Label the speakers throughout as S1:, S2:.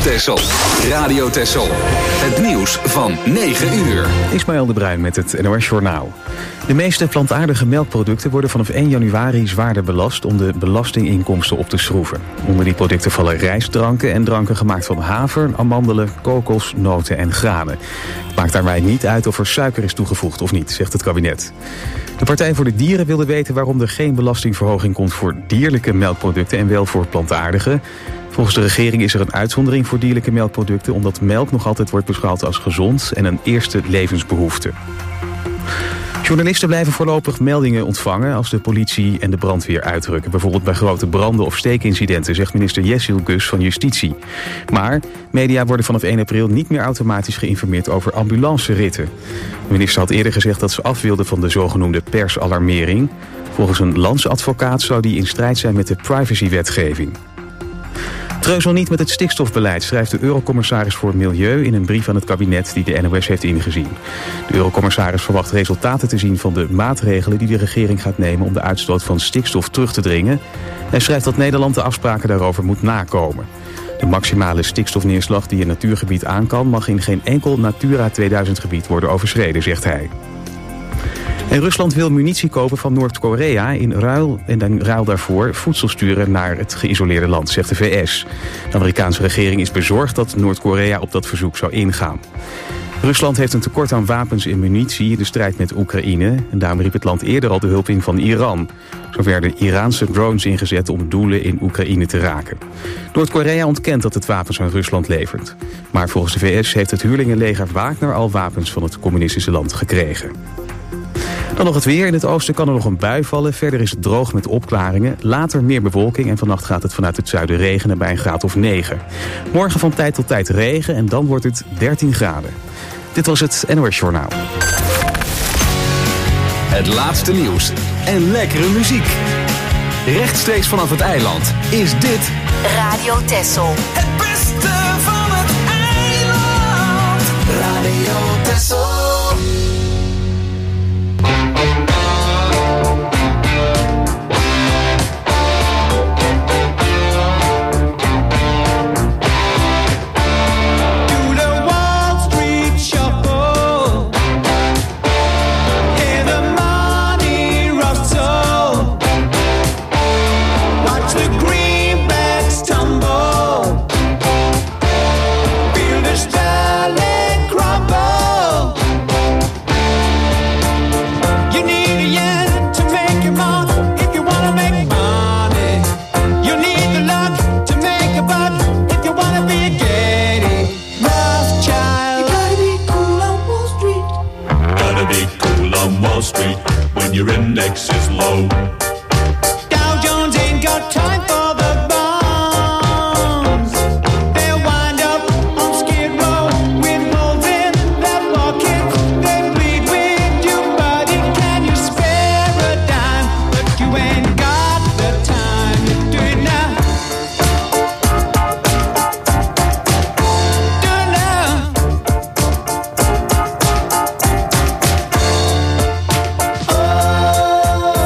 S1: Texel. Radio Texel. Het nieuws van 9 uur.
S2: Ismaël de Bruin met het NOS Journaal. De meeste plantaardige melkproducten worden vanaf 1 januari zwaarder belast om de belastinginkomsten op te schroeven. Onder die producten vallen rijstdranken en dranken gemaakt van haver, amandelen, kokos, noten en granen. Het maakt daarbij niet uit of er suiker is toegevoegd of niet, zegt het kabinet. De Partij voor de Dieren wilde weten waarom er geen belastingverhoging komt voor dierlijke melkproducten en wel voor plantaardige. Volgens de regering is er een uitzondering voor dierlijke melkproducten omdat melk nog altijd wordt beschouwd als gezond en een eerste levensbehoefte. Journalisten blijven voorlopig meldingen ontvangen als de politie en de brandweer uitrukken. Bijvoorbeeld bij grote branden of steekincidenten, zegt minister Jessil Gus van Justitie. Maar media worden vanaf 1 april niet meer automatisch geïnformeerd over ambulanceritten. De minister had eerder gezegd dat ze af wilde van de zogenoemde persalarmering. Volgens een landsadvocaat zou die in strijd zijn met de privacywetgeving. Treuzel niet met het stikstofbeleid, schrijft de Eurocommissaris voor Milieu in een brief aan het kabinet die de NOS heeft ingezien. De Eurocommissaris verwacht resultaten te zien van de maatregelen die de regering gaat nemen om de uitstoot van stikstof terug te dringen. Hij schrijft dat Nederland de afspraken daarover moet nakomen. De maximale stikstofneerslag die een natuurgebied aan kan mag in geen enkel Natura 2000 gebied worden overschreden, zegt hij. En Rusland wil munitie kopen van Noord-Korea in ruil daarvoor voedsel sturen naar het geïsoleerde land, zegt de VS. De Amerikaanse regering is bezorgd dat Noord-Korea op dat verzoek zou ingaan. Rusland heeft een tekort aan wapens en munitie in de strijd met Oekraïne. En daarom riep het land eerder al de hulp in van Iran. Zo werden Iraanse drones ingezet om doelen in Oekraïne te raken. Noord-Korea ontkent dat het wapens aan Rusland levert. Maar volgens de VS heeft het huurlingenleger Wagner al wapens van het communistische land gekregen. Dan nog het weer. In het oosten kan er nog een bui vallen. Verder is het droog met opklaringen. Later meer bewolking en vannacht gaat het vanuit het zuiden regenen bij een graad of 9. Morgen van tijd tot tijd regen en dan wordt het 13 graden. Dit was het NOS Journaal.
S1: Het laatste nieuws en lekkere muziek. Rechtstreeks vanaf het eiland is dit
S3: Radio Texel.
S4: Het beste van het eiland. Radio Texel.
S5: When your index is low.
S4: Dow Jones ain't got time for the bombs. They'll wind up on Skid Row with holes in their pockets. They bleed with you, buddy. Can you spare a dime? But you ain't got the time to do it now. Do it now. Oh.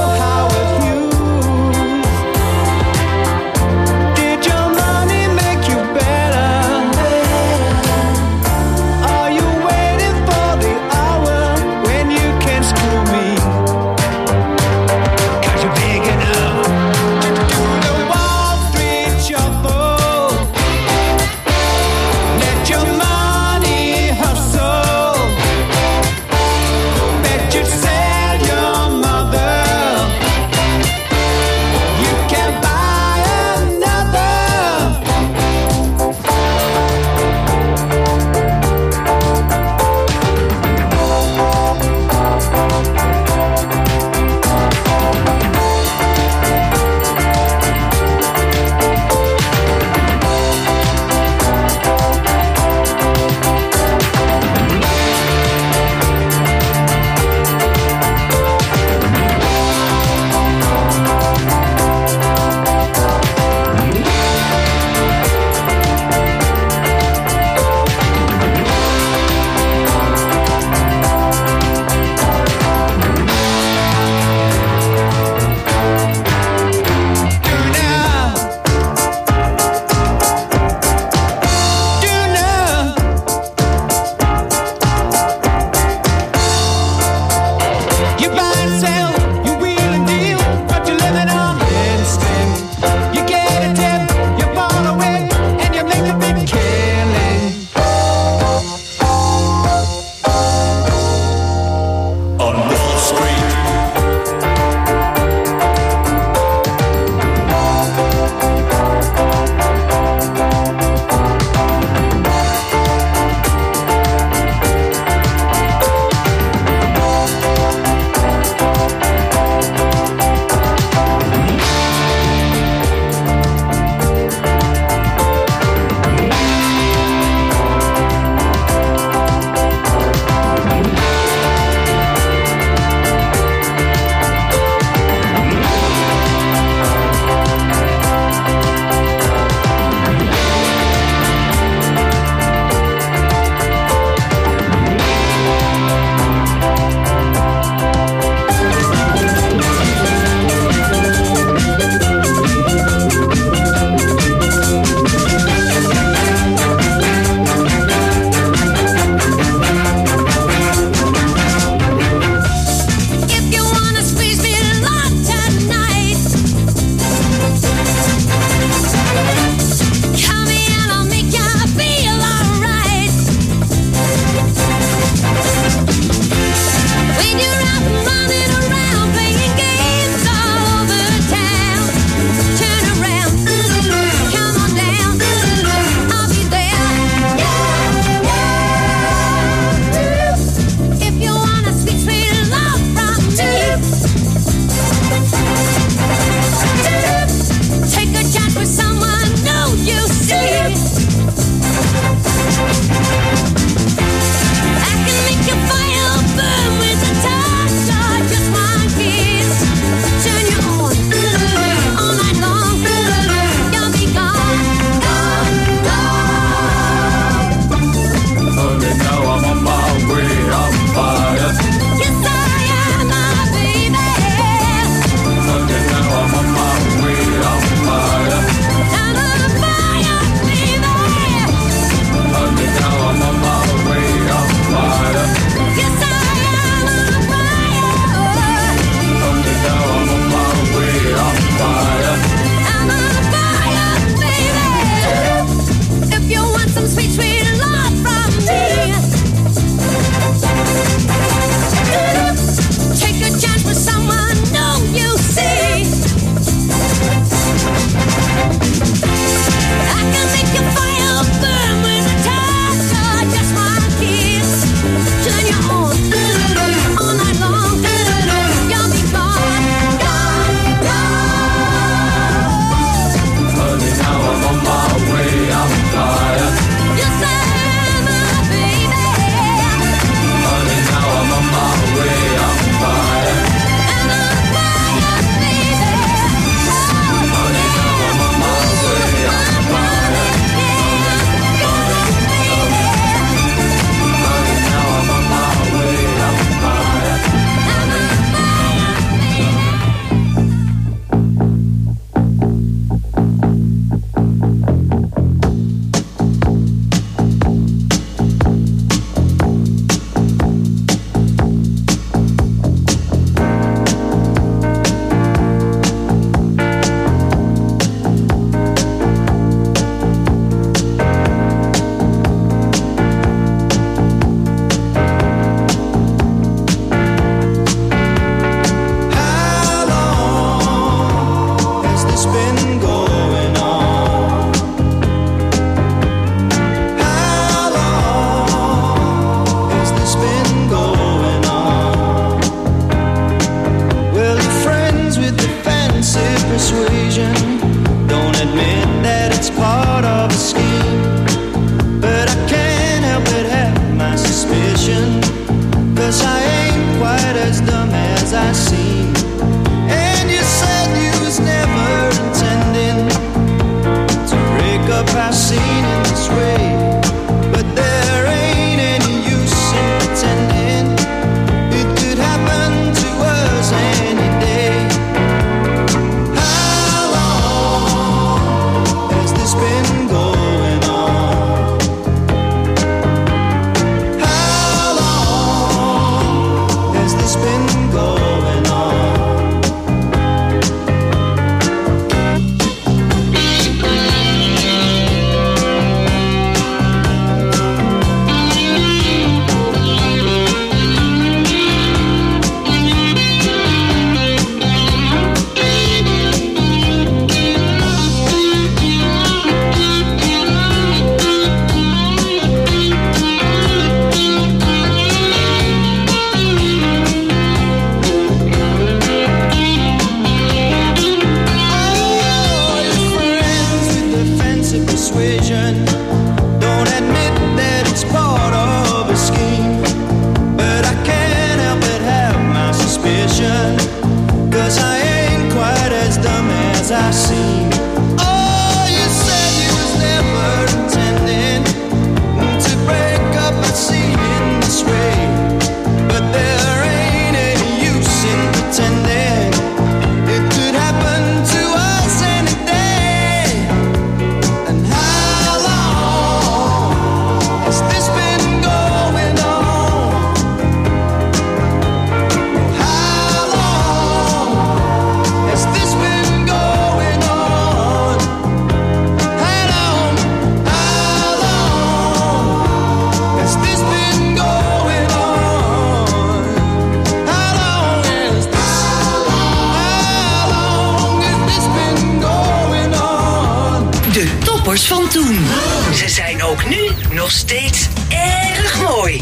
S3: nog steeds erg mooi.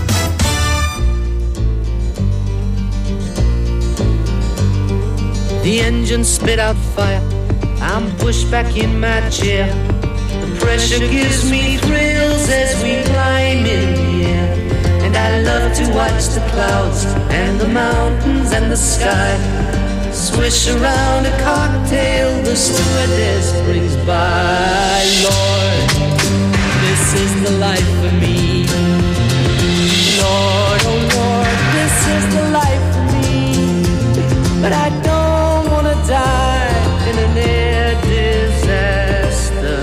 S6: The engine spit out fire. I'm pushed back in my chair. The pressure gives me thrills as we climb in the air. And I love to watch the clouds and the mountains and the sky swish around a cocktail the stewardess brings by. Lord, this is the life for me. Lord, oh Lord, this is the life for me. But I don't want to die in an air disaster.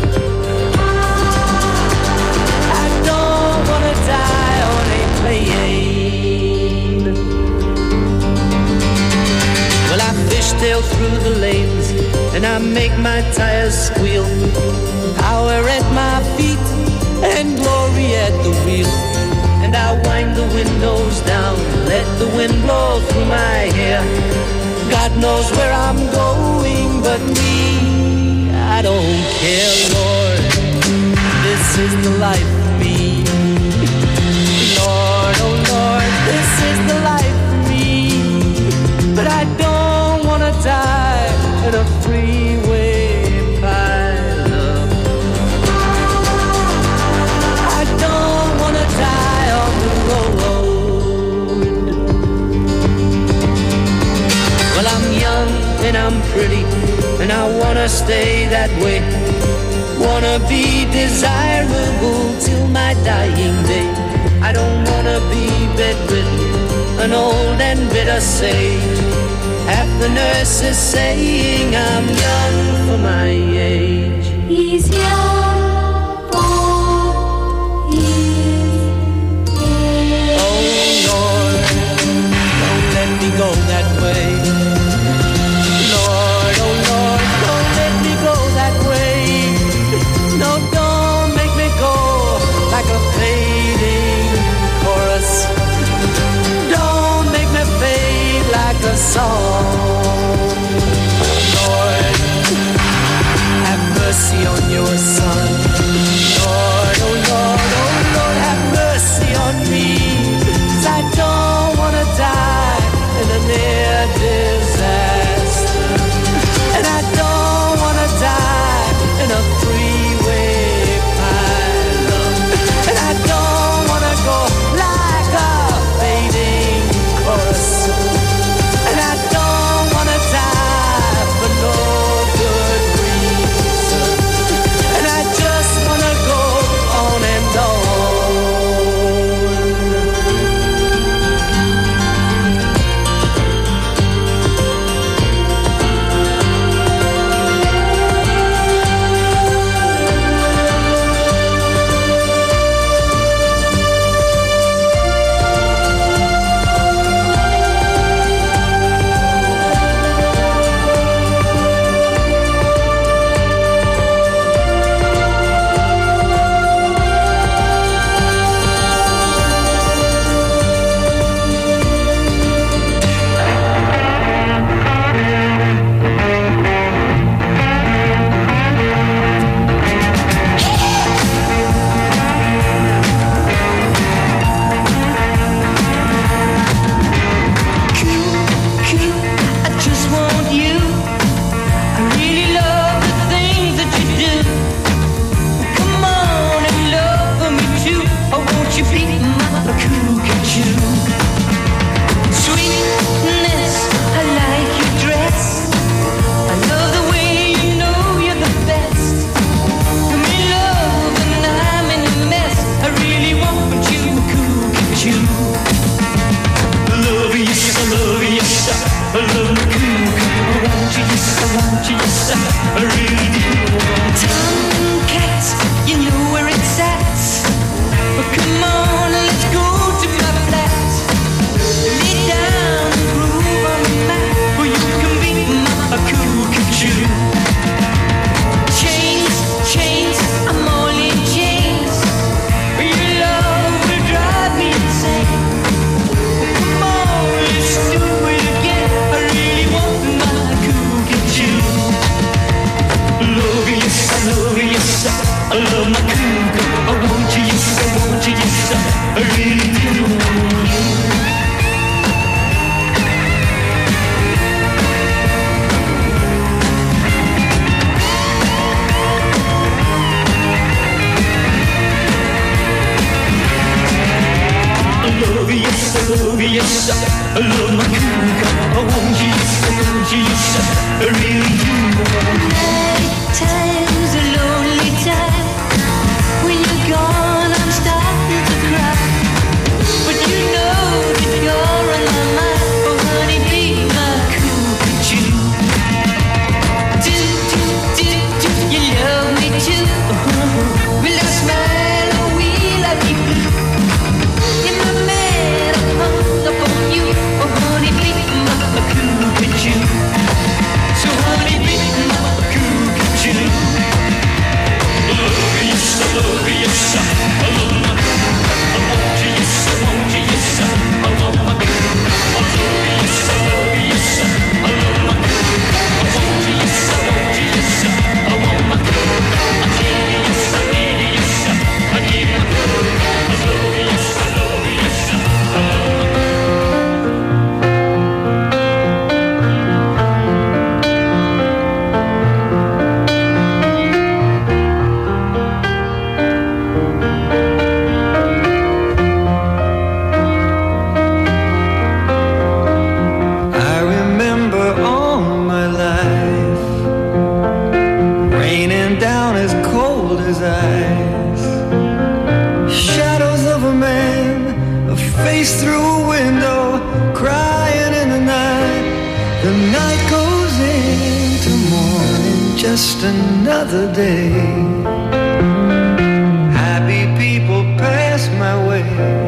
S6: I don't want to die on a plane. Well, I fishtail through the lanes and I make my tires squeal. Power at my feet and glory at the wheel. And I wind the windows down, let the wind blow through my hair. God knows where I'm going, but me, I don't care, Lord. This is the life for me. Lord, oh Lord, this is the life for me. But I don't want to die in a freeway pileup. I don't want to die on the road. Well, I'm young and I'm pretty, and I wanna stay that way. Wanna be desirable till my dying day. I don't wanna be bedridden, an old and bitter sage. Half the nurses saying I'm young for my age.
S7: He's young for his age.
S6: Oh Lord, don't let me go that way. Lord, oh Lord, don't let me go that way. No, don't make me go like a fading chorus. Don't make me fade like a song. Lord, have mercy on your son. Lord, oh Lord, oh Lord, have mercy on me. 'Cause I don't wanna die in a near disaster. And I don't wanna die in a freeway pileup. And I don't wanna go like a fading chorus. And I don't wanna die for no good reason. And I just wanna go on and on. I just want you. I really love the things that you do. Come on and love me too. Oh, won't you be my Cuckoo? Sweetness, I like your dress. I love the way you know you're the best. I'm in love and I'm in a mess. I really want you, Cuckoo. I love you, yes, I love you, yes, I love my Cuckoo. I want you, yes, I want you, yes, I really do. Tomcat, you know where it's at. But come on, let's go to my flat. Lay down and groove on the mat, or you can be my Cuckoo. Chains, chains, I'm all in chains. Your love will drive me insane. Come on, let's do it again. I really want my Cuckoo. Love you, yes, I love you, yes, I love my Cuckoo. I want you. you, yes, I love my cougar. I want you, yes, I want you, yes, I really do.
S7: Night time's a lonely time. When you're gone, I'm starting to cry. But you know that you're on my mind. Oh, honey, be my cougar too. You love me too. Will I smile or will I be blue? In my bed, I'm hung up on you. Oh, honey, be my cougar too. So, honey, be my cougar too.
S6: Love you, yes, I love you, yes, I love my cougar. I want you, yes, I want you, yes, I love my cougar. I love you, yes, I love you, yes, I love my cougar. I want you, yes, I want you, yes, I want my cougar. I need you, yes, I need you, yes, I need my cougar. I love you, yes, I love you, yes, I love my cougar.
S4: I remember all my life raining down as cold as ice. Shadows of a man, a face through a window, crying in the night. The night goes into morning, just another day. Happy people pass my way.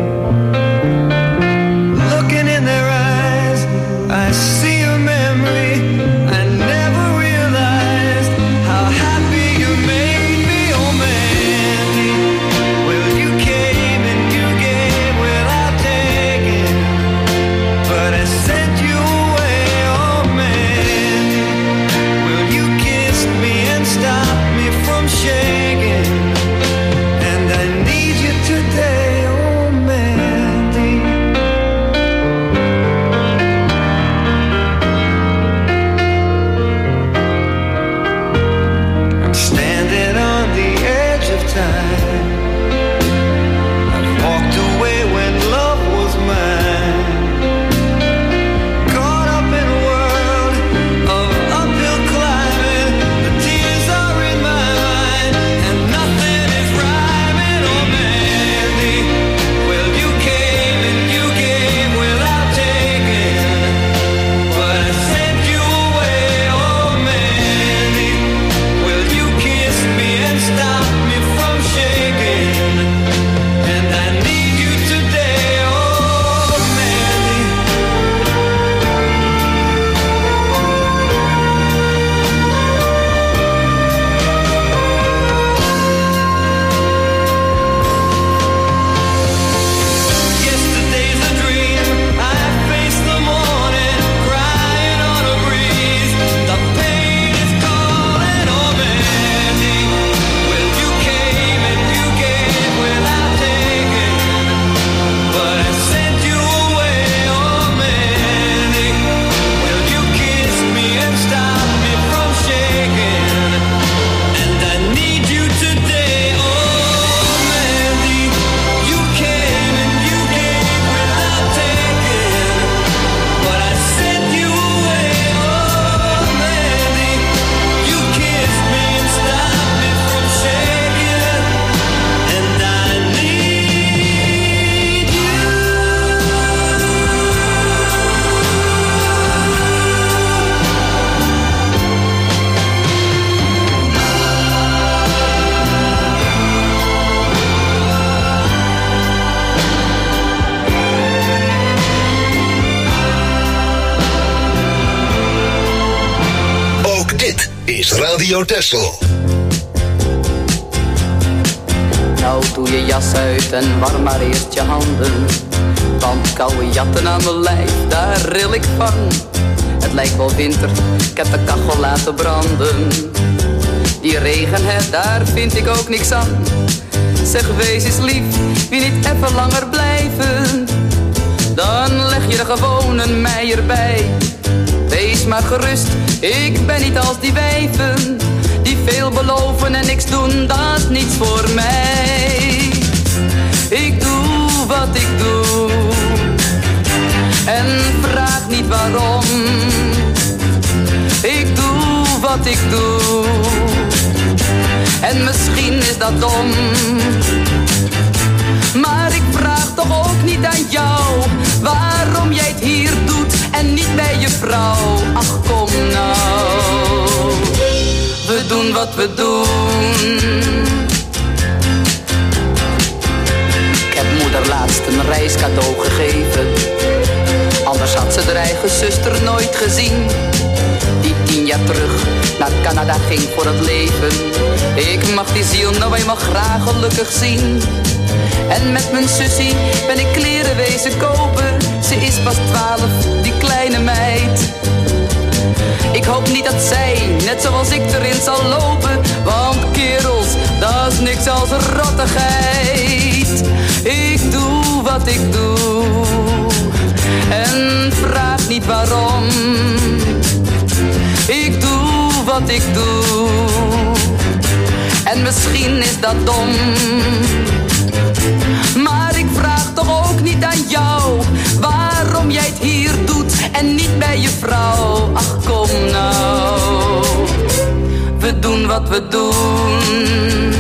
S4: Looking in their eyes, I see a memory. I never realized how happy you made me, oh Mandy. Well, you came and you gave without taking, but I sent you away, oh Mandy. Well, you kissed me and stopped me from shaking, and I need you today, oh Mandy. I'm standing on the edge of time. I've walked away when love was mine. Caught up in a world of uphill climbing. The tears are in my mind, and nothing is rhyming, oh Mandy. Well, you came and you gave without taking, but I sent you away, oh Mandy. Well, you kissed me and stopped me from shaking, and I need you today, oh Mandy. Yesterday's a dream. I face the morning, crying on a breeze. The pain is calling, oh Mandy. Well, you came and you gave without taking, but I sent you away, oh Mandy. Well, you kissed me and stopped me from shaking, and I need you today, oh Mandy. You came and you gave without taking, but I sent you away, oh Mandy. You kissed me and stopped me from shaking, and I need you.
S8: Ook dit is Radio Texel.
S9: Nou doe je jas uit en warm maar eerst je handen. Want koude jatten aan mijn lijf, daar ril ik van. Het lijkt wel winter, ik heb de kachel laten branden. Die regen, hè, daar vind ik ook niks aan. Zeg, wees eens lief, wie niet even langer blijven. Dan leg je er gewoon een meier bij. Wees maar gerust, ik ben niet als die wijven die veel beloven en niks doen, dat is niets voor mij. Ik doe wat ik doe waarom. Ik doe wat ik doe. En misschien is dat dom. Maar ik vraag toch ook niet aan jou waarom jij het hier doet en niet bij je vrouw. Ach kom nou, we doen wat we doen. Ik heb moeder laatst een reiscadeau gegeven. Anders had ze haar eigen zuster nooit gezien. Die 10 jaar terug naar Canada ging voor het leven. Ik mag die ziel nou eenmaal graag gelukkig zien. En met mijn sussie ben ik kleren wezen kopen. Ze is pas 12, die kleine meid. Ik hoop niet dat zij, net zoals ik, erin zal lopen. Want kerels, dat is niks als rottigheid. Ik doe wat ik doe. En vraag niet waarom. Ik doe wat ik doe. En misschien is dat dom. Maar ik vraag toch ook niet aan jou waarom jij het hier doet en niet bij je vrouw. Ach kom nou, we doen wat we doen.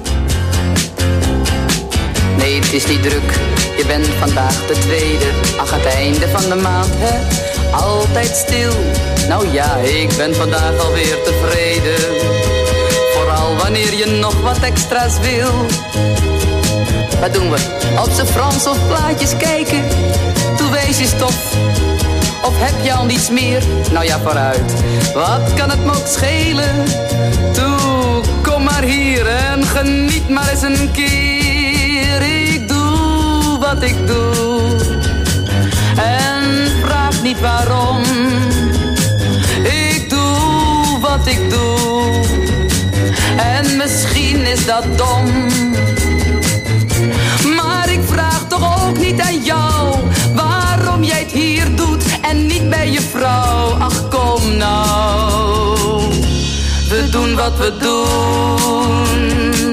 S9: Nee, het is niet druk, je bent vandaag de tweede. Ach, het einde van de maand, hè, altijd stil. Nou ja, ik ben vandaag alweer tevreden. Vooral wanneer je nog wat extra's wil. Wat doen we? Op z'n Frans of plaatjes kijken? Toe wees je stof. Of heb je al niets meer? Nou ja, vooruit. Wat kan het me ook schelen? Toe, kom maar hier en geniet maar eens een keer. Ik doe wat ik doe. En vraag niet waarom. Ik doe wat ik doe. En misschien is dat dom. Maar ik vraag toch ook niet aan jou waarom jij het hier doet en niet bij je vrouw. Ach kom nou, we doen wat we doen.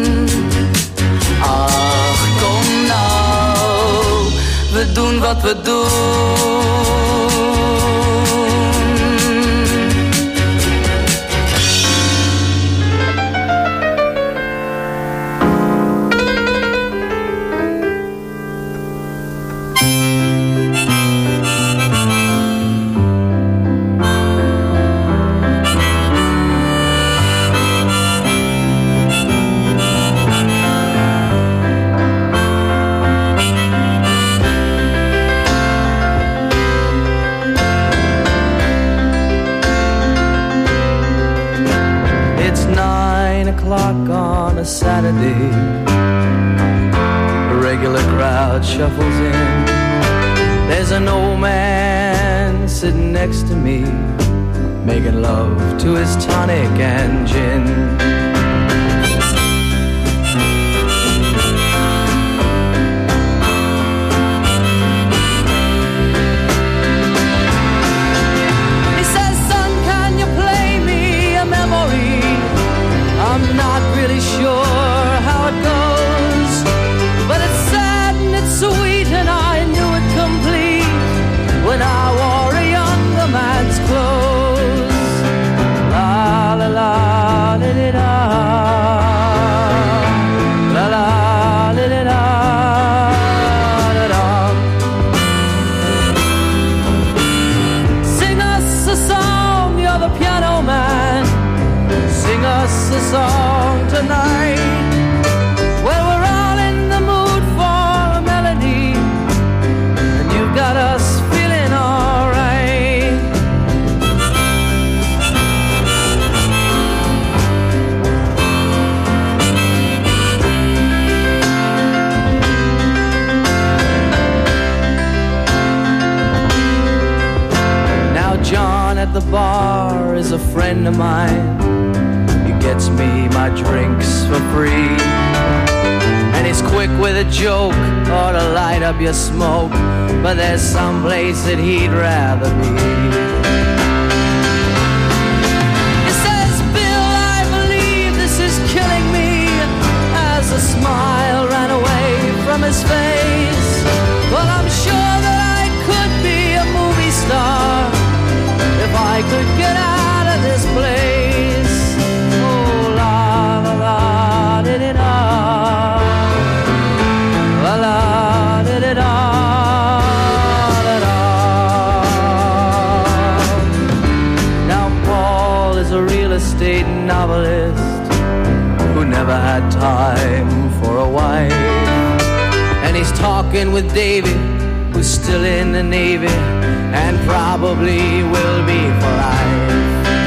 S9: Ach kom nou, we doen wat we doen.
S6: On a Saturday, the regular crowd shuffles in. There's an old man sitting next to me, making love to his tonic and gin. He says, son, can you play me a memory? I'm not really sure how it goes, but it's sad and it's sweet, and I knew it complete when I wore a younger man's clothes. La la la li li da, la la li li da, da da. Sing us a song, you're the piano man. Sing us a song tonight. Well, we're all in the mood for a melody, and you've got us feeling alright. Now John at the bar is a friend of mine. Gets me my drinks for free, and he's quick with a joke or to light up your smoke, but there's some place that he'd rather be. He says, Bill, I believe this is killing me, as a smile ran away from his face. Well, I'm sure that I could be a movie star novelist who never had time for a wife. And he's talking with Davy, who's still in the Navy and probably will be for life.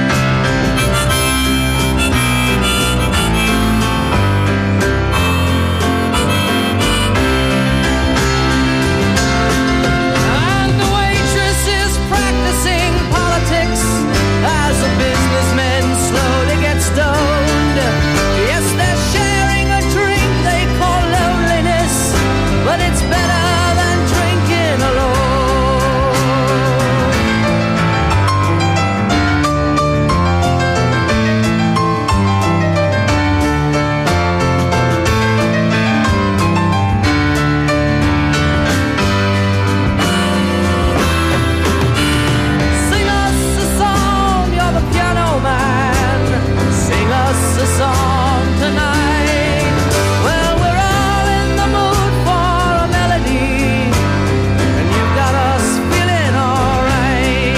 S6: And the waitress is practicing politics as the businessmen slowly get stoned. Yes, they're sharing a drink they call loneliness, but it's better than drinking alone. Sing us a song, you're the piano man. Sing us a song tonight. Well, we're all in the mood for a melody, and you've got us feeling alright.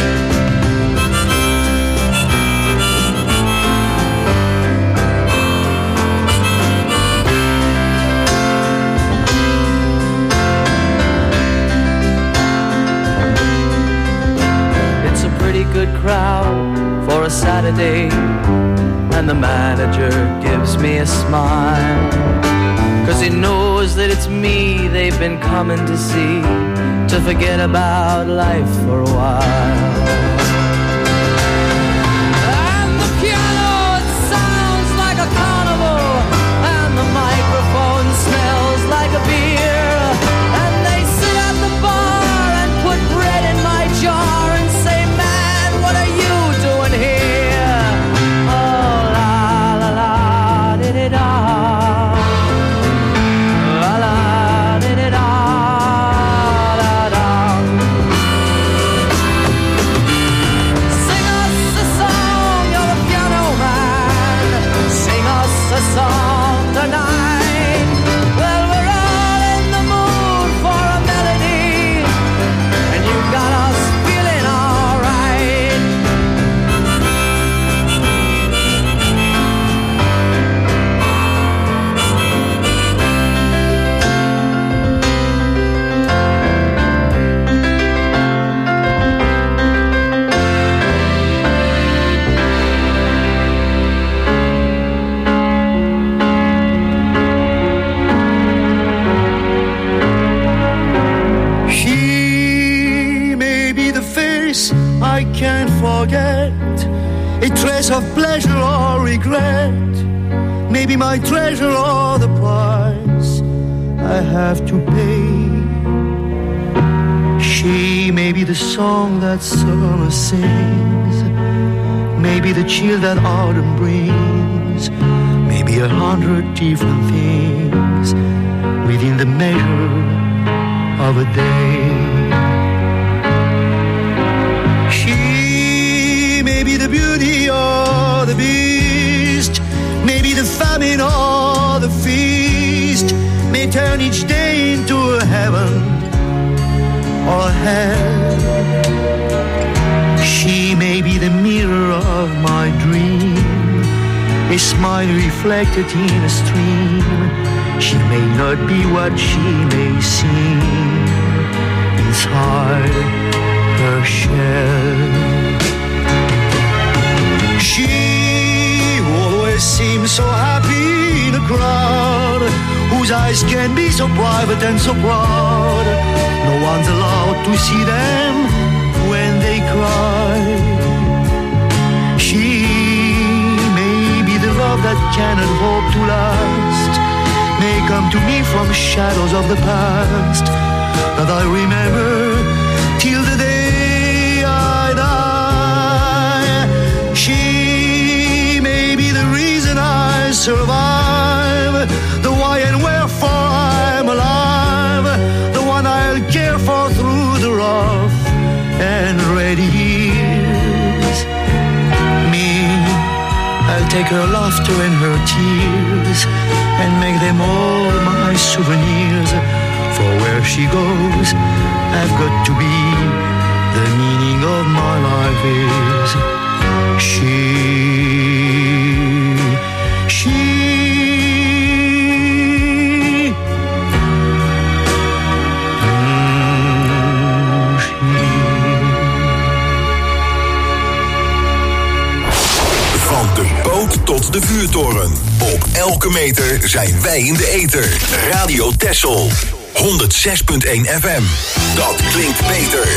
S6: It's a pretty good crowd for a Saturday, and the manager gives me a smile, 'cause he knows that it's me they've been coming to see, to forget about life for a while. And the piano, it sounds like a carnival, and the microphone smells like a beer, and they sit at the bar and put bread in my jar and say, man, what are you doing here? Oh, la la la, di-di-da. La la, di-di-da, da-da. Sing us a song, you're the piano man. Sing us a song tonight. Well, we're all in the mood for a melody, and you've got us feeling alright.
S10: She may be the face I can't forget, a trace of pleasure or regret, maybe my treasure or the price I have to pay. She may be the song that summer sings, maybe the chill that autumn brings, maybe 100 different things within the measure of a day. She may be the beauty or the beast, maybe the famine or the feast, may turn each day into a heaven or a hell. She may be the mirror of my dream, a smile reflected in a stream. She may not be what she may seem inside her shell. She always seems so happy in a crowd, whose eyes can be so private and so proud. No one's allowed to see them when they cry. She may be the love that cannot hope to last, may come to me from shadows of the past that I remember till the day I die. She may be the reason I survive, the why and wherefore I'm alive, the one I'll care for through the rough and ready years. Me, I'll take her laughter and her tears and make them all my souvenirs. For where she goes, I've got to be. The meaning of my life is she.
S8: tot de vuurtoren. Op elke meter zijn wij in de ether. Radio Texel. 106.1 FM. Dat klinkt beter.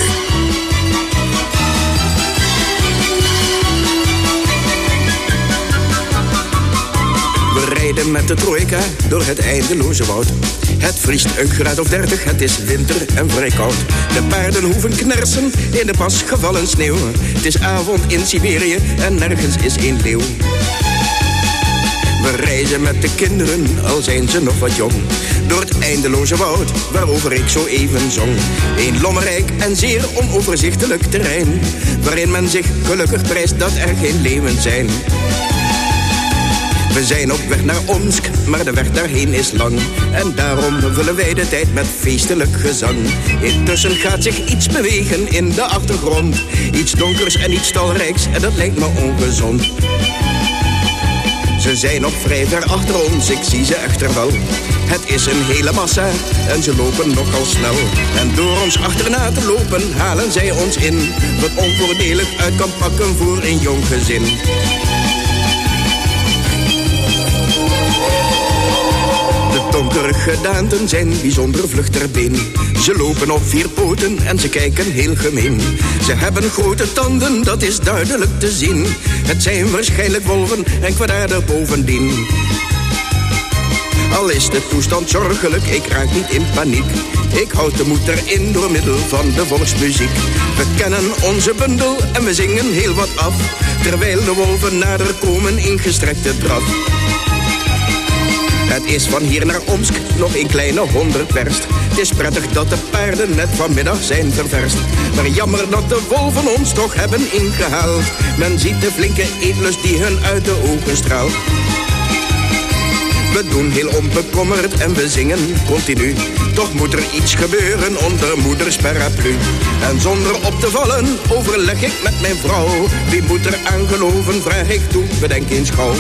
S11: We rijden met de trojka door het eindeloze woud. Het vriest een graad of 30, het is winter en vrij koud. De paarden hoeven knersen in de pas gevallen sneeuw. Het is avond in Siberië en nergens is één leeuw. We reizen met de kinderen, al zijn ze nog wat jong. Door het eindeloze woud, waarover ik zo even zong. Een lommerrijk en zeer onoverzichtelijk terrein, waarin men zich gelukkig prijst dat er geen leeuwen zijn. We zijn op weg naar Omsk, maar de weg daarheen is lang. En daarom vullen wij de tijd met feestelijk gezang. Intussen gaat zich iets bewegen in de achtergrond. Iets donkers en iets talrijks, en dat lijkt me ongezond. Ze zijn nog vrij ver achter ons, ik zie ze echter wel. Het is een hele massa en ze lopen nogal snel. En door ons achterna te lopen halen zij ons in, wat onvoordelig uit kan pakken voor een jong gezin. De donkere gedaanten zijn bijzonder vlug ter been. Ze lopen op 4 poten en ze kijken heel gemeen. Ze hebben grote tanden, dat is duidelijk te zien. Het zijn waarschijnlijk wolven en kwaadaardig bovendien. Al is de toestand zorgelijk, ik raak niet in paniek. Ik houd de moed erin door middel van de volksmuziek. We kennen onze bundel en we zingen heel wat af, terwijl de wolven nader komen in gestrekte draf. Het is van hier naar Omsk nog een kleine 100 werst. Het is prettig dat de paarden net vanmiddag zijn ververst. Maar jammer dat de wolven ons toch hebben ingehaald. Men ziet de flinke eetlust die hun uit de ogen straalt. We doen heel onbekommerd en we zingen continu. Toch moet er iets gebeuren onder moeders paraplu. En zonder op te vallen overleg ik met mijn vrouw. Wie moet er aan geloven, vraag ik toe, bedenk eens gauw.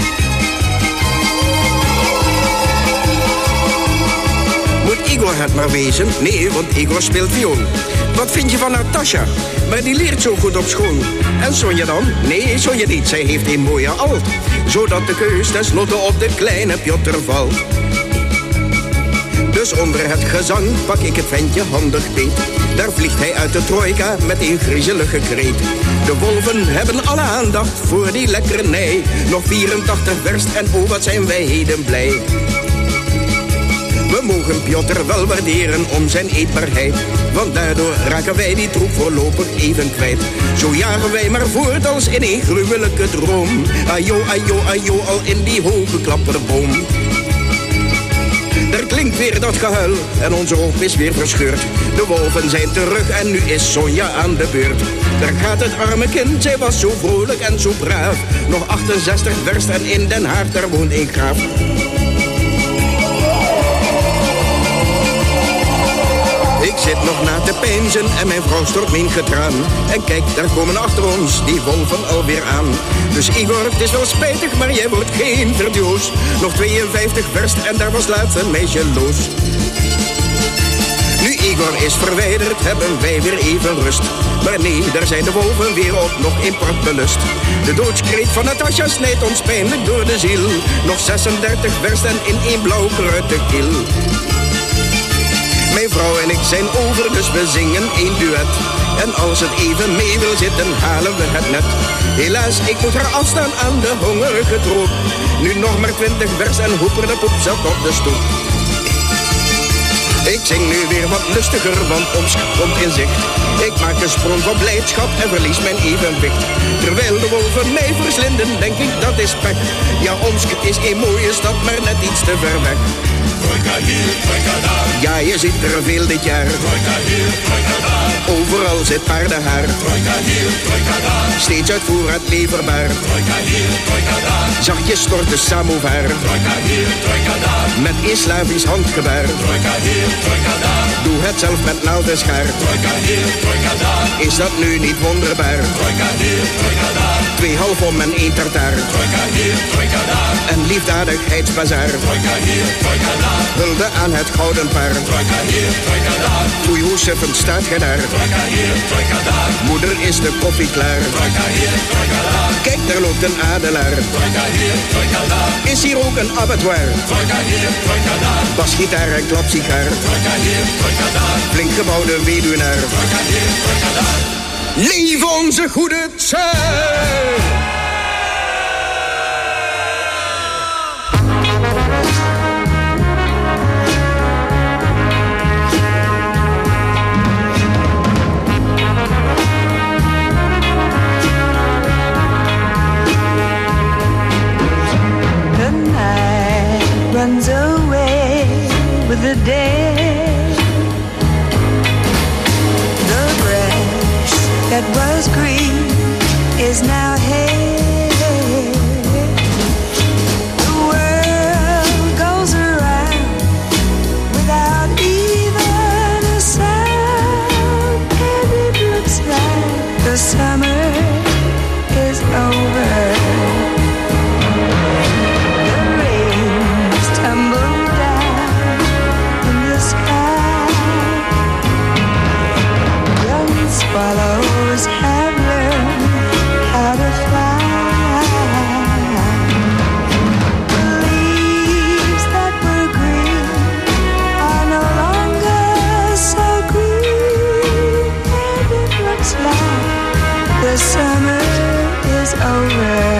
S11: Moet Igor het maar wezen? Nee, want Igor speelt viool. Wat vind je van Natasha? Maar die leert zo goed op school. En Sonja dan? Nee, Sonja niet. Zij heeft een mooie alt. Zodat de keus tenslotte op de kleine Piotr valt. Dus onder het gezang pak ik het ventje handig beet. Daar vliegt hij uit de trojka met een griezelige kreet. De wolven hebben alle aandacht voor die lekkernij. Nog 84 verst en oh wat zijn wij heden blij. We mogen Piotr wel waarderen om zijn eetbaarheid, want daardoor raken wij die troep voorlopig even kwijt. Zo jagen wij maar voort als in een gruwelijke droom. Ajo, ajo, ajo, al in die hoge klapperboom. Er klinkt weer dat gehuil en onze hoop is weer verscheurd. De wolven zijn terug en nu is Sonja aan de beurt. Daar gaat het arme kind, zij was zo vrolijk en zo braaf. Nog 68 verst en in Den Haag, daar woont een graaf. Ik zit nog na te peinzen en mijn vrouw stort mijn getraan. En kijk, daar komen achter ons die wolven alweer aan. Dus Igor, het is wel spijtig, maar jij wordt geen verdioos. Nog 52 verst en daar was laatst een meisje los. Nu Igor is verwijderd, hebben wij weer even rust. Maar nee, daar zijn de wolven weer op nog in partbelust. De doodskreet van Natasha snijdt ons pijnlijk door de ziel. Nog 36 verst en in één blauw kruid de kil. Mijn vrouw en ik zijn over, dus we zingen één duet. En als het even mee wil zitten, halen we het net. Helaas, ik moet haar afstaan aan de hongerige troep. Nu nog maar 20 vers en Hoeper de poep zat op de stoep. Ik zing nu weer wat lustiger, want Omsk komt in zicht. Ik maak een sprong van blijdschap en verlies mijn evenwicht. Terwijl de wolven mij verslinden, denk ik dat is pech. Ja, Omsk is een mooie stad, maar net iets te ver weg.
S5: Trojka hier, trojka daar.
S11: Ja, je ziet er veel dit jaar.
S5: Trojka hier, trojka daar.
S11: Overal zit paardenhaar.
S5: Trojka hier, trojka daar.
S11: Steeds uit voorraad leverbaar.
S5: Trojka hier, trojka daar.
S11: Zachtjes stort de samovar.
S5: Trojka hier, trojka daar.
S11: Met een Slavisch handgebaar.
S5: Trojka hier, trojka daar.
S11: Doe het zelf met naald en schaar.
S5: Trojka hier, trojka daar.
S11: Is dat nu niet wonderbaar?
S5: Trojka hier, trojka daar.
S11: 2 halfom en 1 tartaar.
S5: Trojka hier, trojka daar.
S11: Een liefdadigheidsbazaar.
S5: Trojka hier, trojka daar.
S11: Hulde aan het gouden paar.
S5: Trojka hier, trojka daar.
S11: Oei, hoe suffend staat ge daar?
S5: Trojka hier, trojka daar.
S11: Moeder, is de koffie klaar?
S5: Trojka hier, trojka daar.
S11: Kijk, daar loopt een adelaar.
S5: Trojka hier, trojka daar.
S11: Is hier ook een abattoir?
S5: Trojka hier, trojka daar.
S11: Basgitaar en klapsigaar.
S5: Trojka hier, trojka daar.
S11: Flink gebouwde weduwnaar.
S5: Trojka hier, trojka daar.
S11: Leef onze goede tijd!
S12: The night runs away with the day. The grass that was green is now hay. The world goes around without even a sound, and it looks like the summer is over. Tumble down in the sky. Young swallows have learned how to fly. The leaves that were green are no longer so green, and it looks like the summer is over.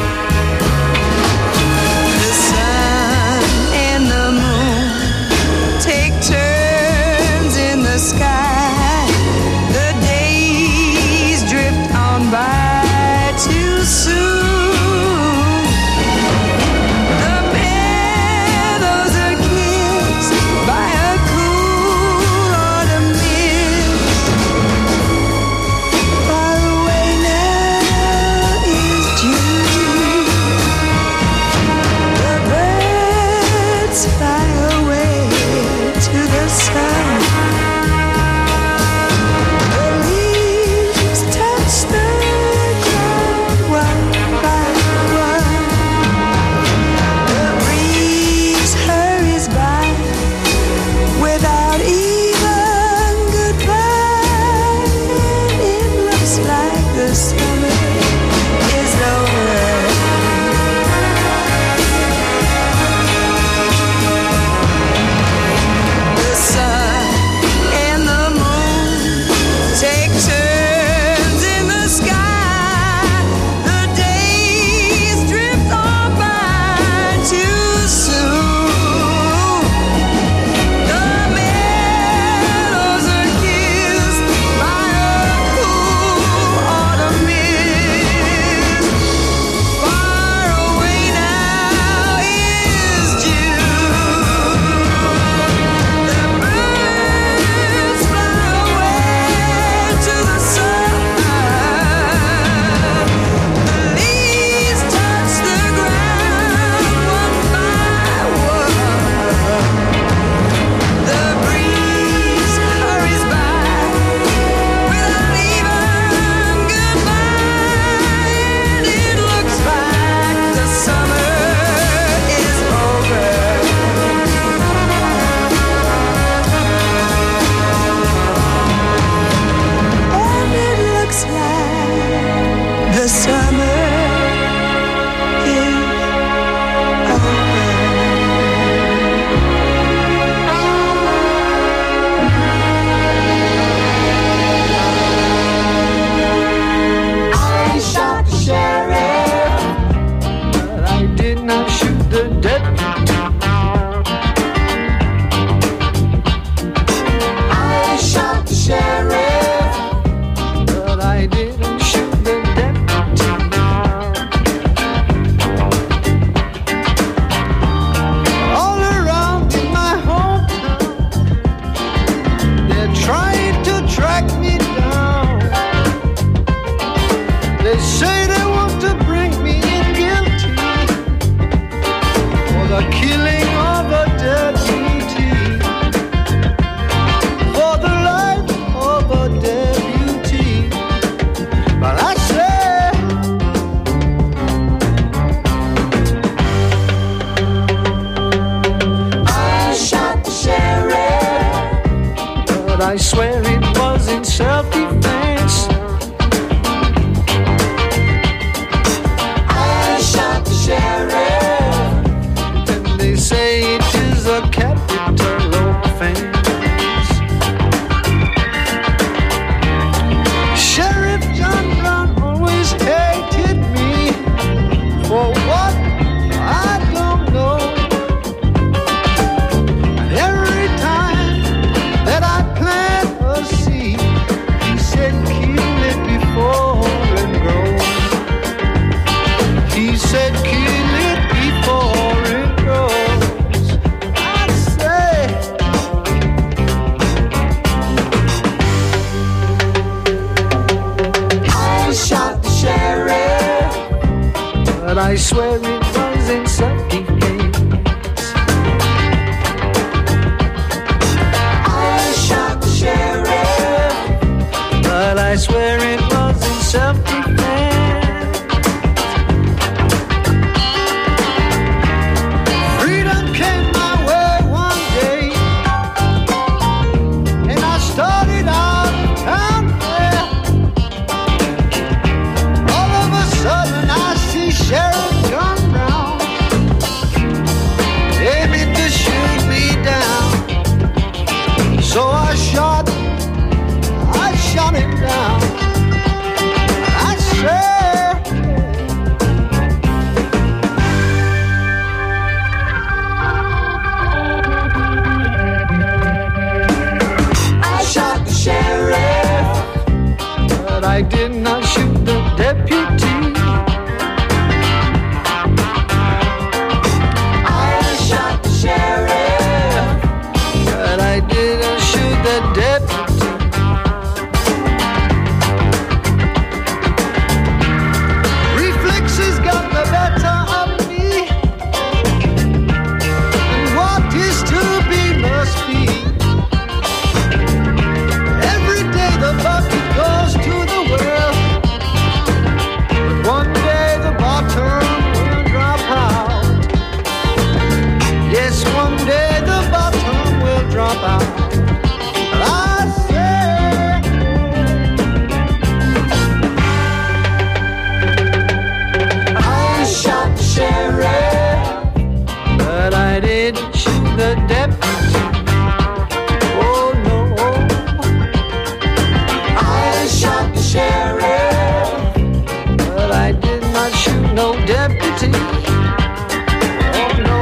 S12: Sky, the days drift on by too soon. The meadows are kissed by a cool autumn mist. Far away now
S6: I swear it was in self-defense. I shot the sheriff, but I swear it was in self-defense. Freedom came my way one day, and I started out of town there. All of a sudden I see Sheriff John Brown aiming to shoot me down. So I shot him down. I said, I shot the sheriff, but I did not shoot the deputy. I shot the sheriff, but I didn't shoot the deputy. Reflexes got the better of me, and what is to be must be. Every day the bucket goes to the well, but one day the bottom will drop out. Yes, one day the bottom will drop out. But I say, I shot the sheriff, but I didn't shoot the deputy. Oh no, I shot the sheriff, but I did not shoot no deputy. Oh no.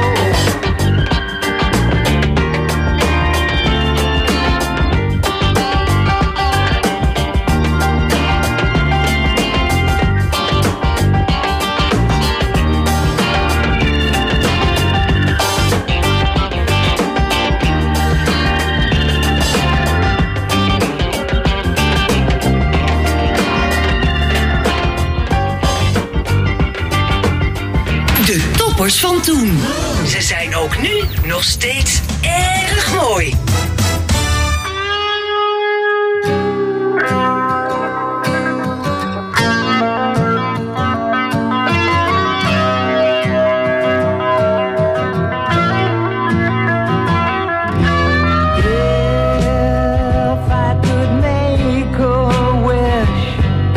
S3: De toppers van toen. Ze zijn ook nu nog steeds erg mooi.
S6: If I could make a wish,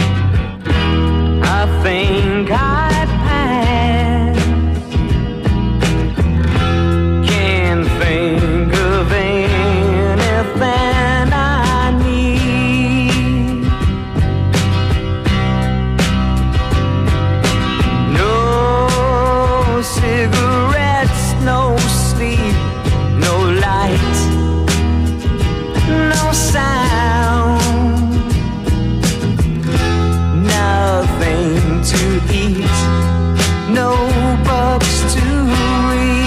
S6: I think I'd pass. Can't think of anything I need. No cigarettes, no sleep, no light, no sound, nothing to eat, no books to read.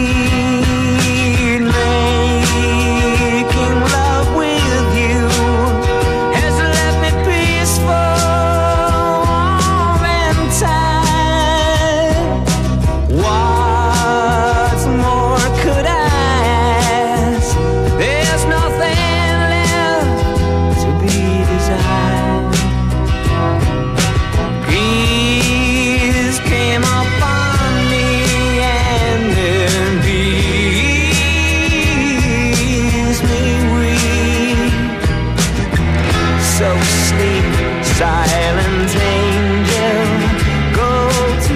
S6: Making love with you has left me peaceful, warm and tired. What more could I ask? There's nothing left to be desired. Peace came upon me and then peace me weak. So sleep, silent angel, go to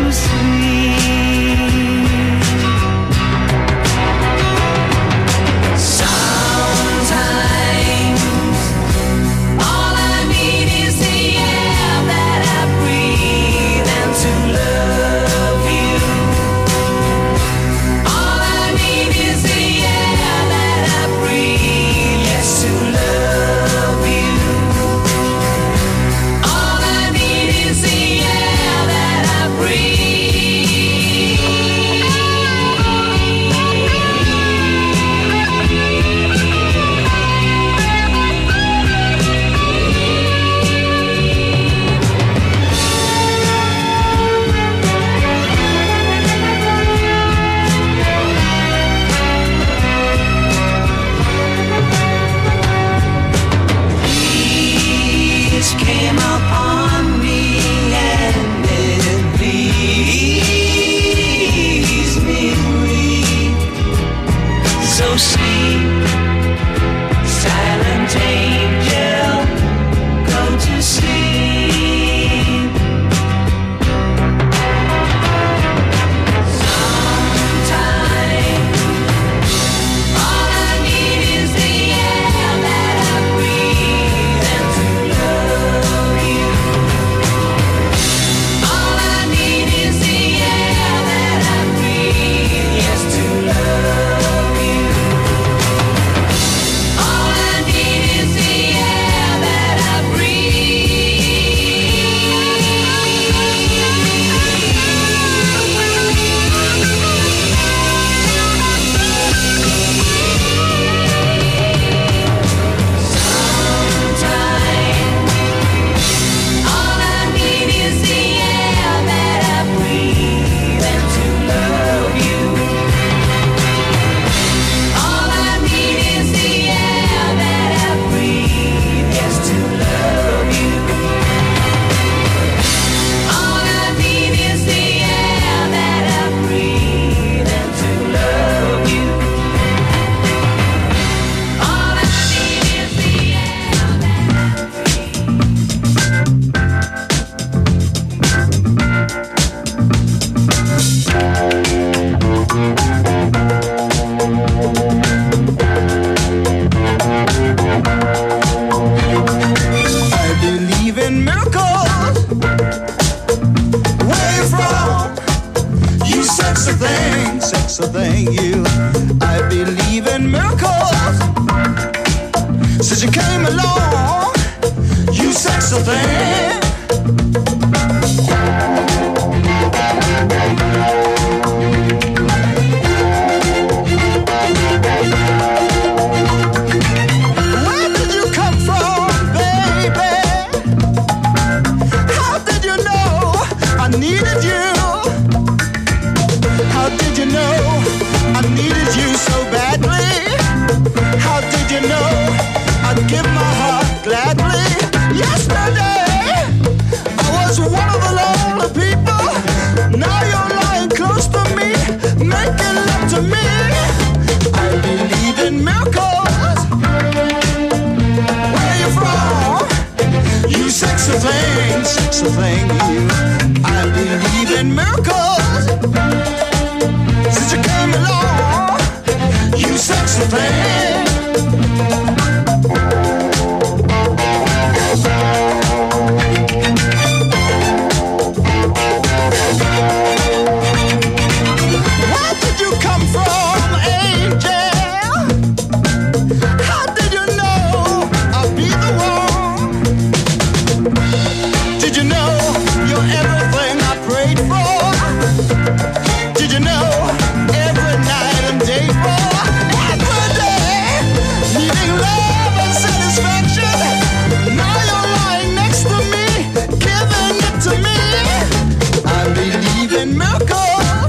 S6: sleep. Sometimes all I need is the air that I breathe and to love you. All I need is the air that I breathe, yes, to love you. All I came upon me and it pleased me. So sleep, silent angel, go to sleep. Sometime, all I need is the air that I breathe and to love you. All I need is the air that I breathe, yes, to love you. All I need is the air that I Sometime, all I need is the air that I breathe and to love you. All I need is the air that I breathe, yes, to love you. All I need is the air that I breathe and to love you. All I need is the air that
S10: I believe in miracles. Where you from? You sexy thing, you. I believe in miracles. Since you came along, you sexy thing. Where did you come from, baby? How did you know I needed you? How did you know I needed you so badly? How did you know I'd give my heart gladly? Yesterday, I was one of the lonely people. Now you're lying close to me, making love to me. I believe in miracles. Where you from? You sexy thing, you. I believe in miracles. Since you came along, you sexy thing. Where did you come from, angel? How did you know I'll be the one? Did you know you're everything I prayed for? Did you know every night and day for? Every day, needing love and satisfaction. Now you're lying next to me, giving it to me. I believe in miracles.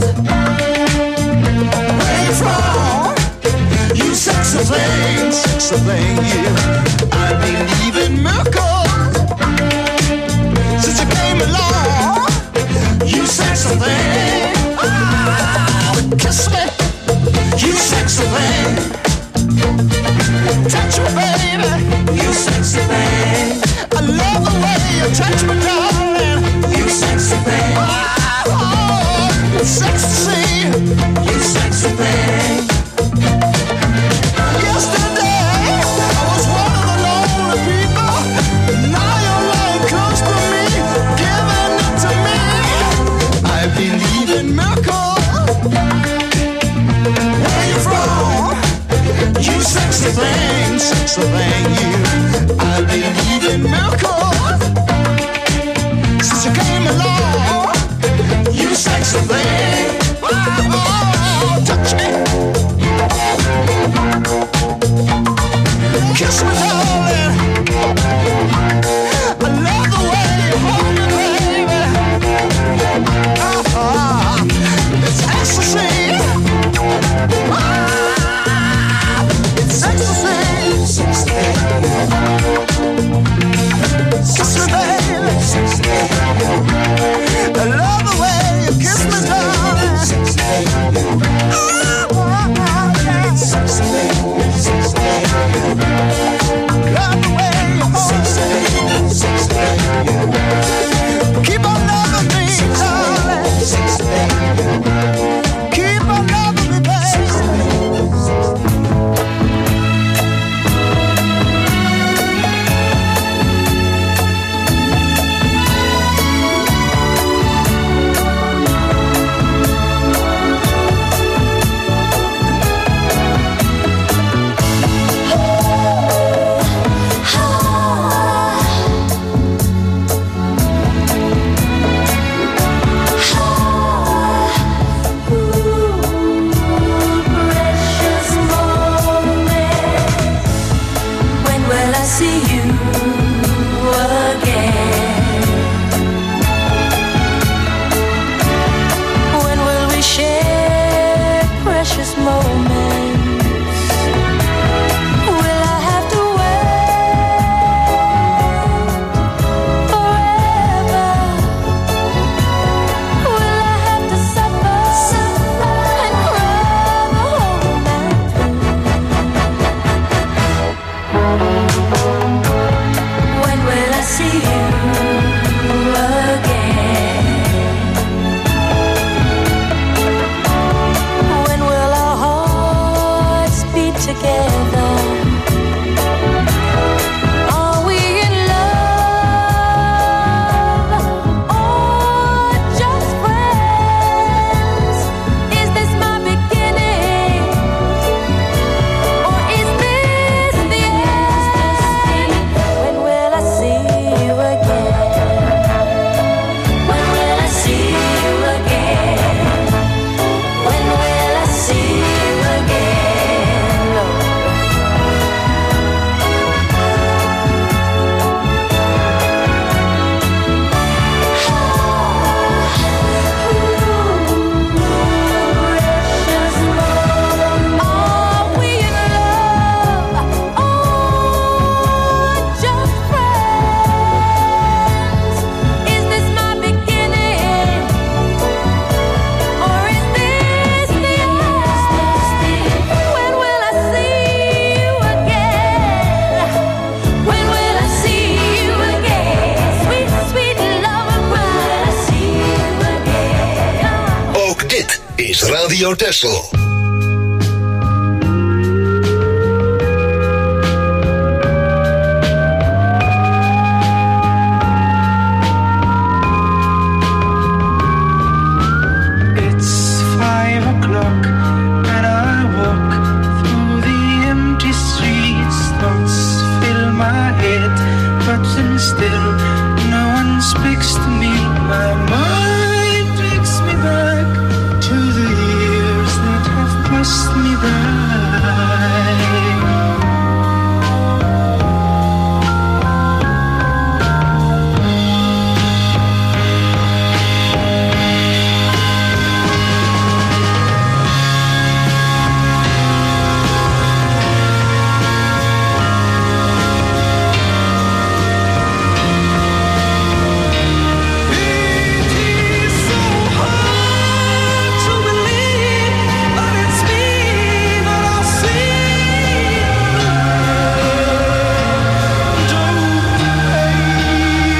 S10: Where you from? You sexy thing, you. I believe in miracles. Since you came along, you sexy thing. Oh, kiss me, you sexy thing. Touch me, baby, you sexy thing. I love the way you touch me, darling, you sexy thing. Oh, it's sexy to see you sexy thing. Yesterday, I was one of the lonely people. Now you're lying close to me, giving it to me. I believe in miracles. Where you from? You sexy thing, you. I believe in miracles. Since you came along, you sexy thing. Oh, touch me. Kiss me, darling. I love the way you hold me, baby. It's ecstasy. It's ecstasy. Kiss me, baby.
S8: Radio Texel.
S13: It's 5 o'clock and I walk through the empty streets. Thoughts fill my head, but then still no one speaks to me. My mind